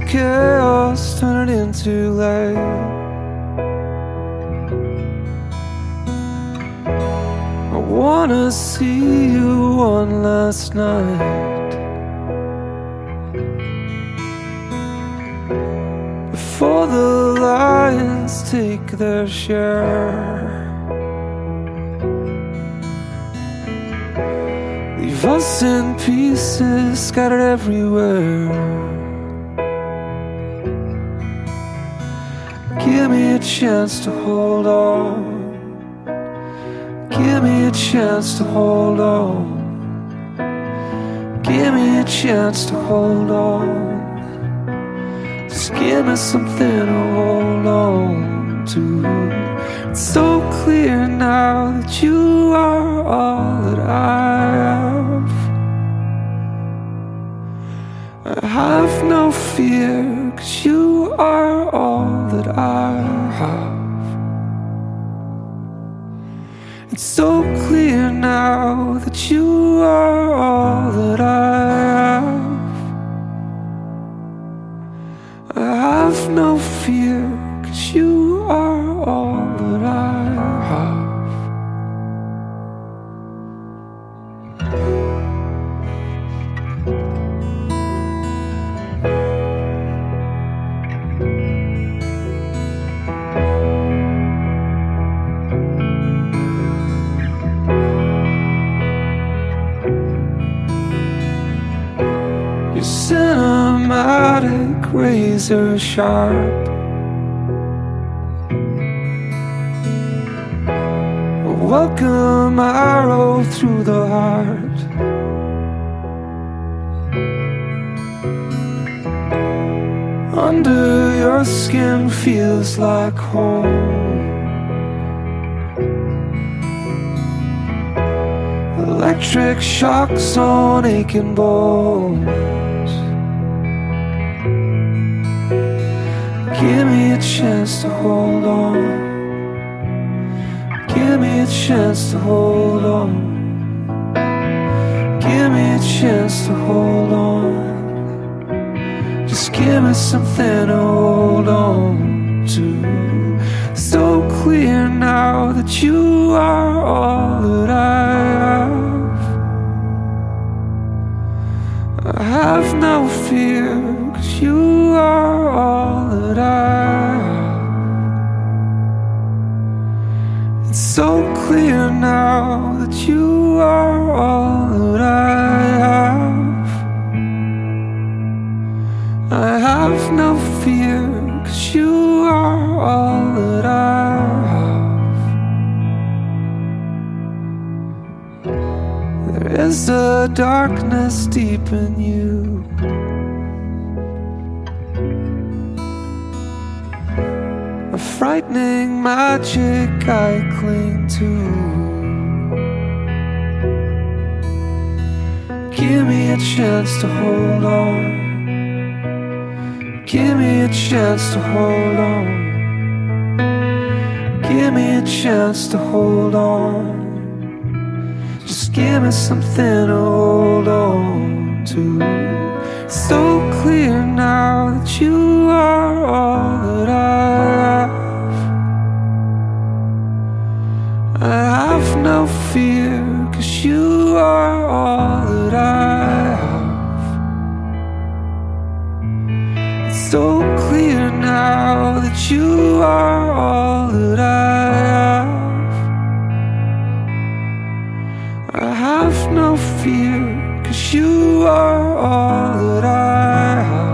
chaos, turn it into light. I wanna see you one last night before the lions take their share. Leave us in pieces scattered everywhere. Give me a chance to hold on. Give me a chance to hold on. Give me a chance to hold on. Just give me something to hold on to. It's so clear now that you are all that I have. I have no fear, 'cause you are all that I have. It's so clear now that you are all that I have. I have no fear, 'cause you are all that I have. You're cinematic, razor sharp. A welcome arrow through the heart. Under your skin feels like home. Electric shocks on aching bones. Give me a chance to hold on. Give me a chance to hold on. Give me a chance to hold on. Just give me something to hold on to. So clear now that you are all that I have. I have no fear, 'cause you are all that I have. It's so clear now that you are all that I have. I have no fear, 'cause you are all that I have. There is a darkness deep in you, a frightening magic I cling to. Give me a chance to hold on. Give me a chance to hold on. Give me a chance to hold on. Just give me something to hold on to. So clear now that you are all that I have. I have no fear, 'cause you are all that I have. It's so clear now that you are all that I have. I have no fear, 'cause you are all that I have.